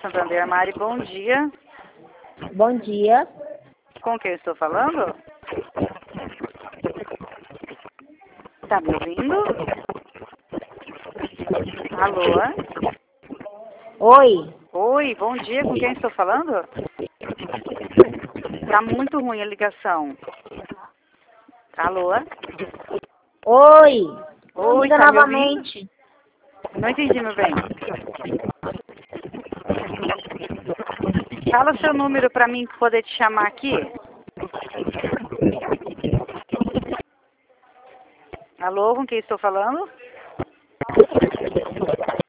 Santander. Mari, bom dia. Bom dia. Com quem eu estou falando? Tá me ouvindo? Alô? Oi. Oi, bom dia. Com quem estou falando? Tá muito ruim a ligação. Alô? Oi. Oi, Liga tá me novamente. ouvindo? Não entendi, meu bem. Fala o seu número pra mim poder te chamar aqui. Alô, com quem estou falando?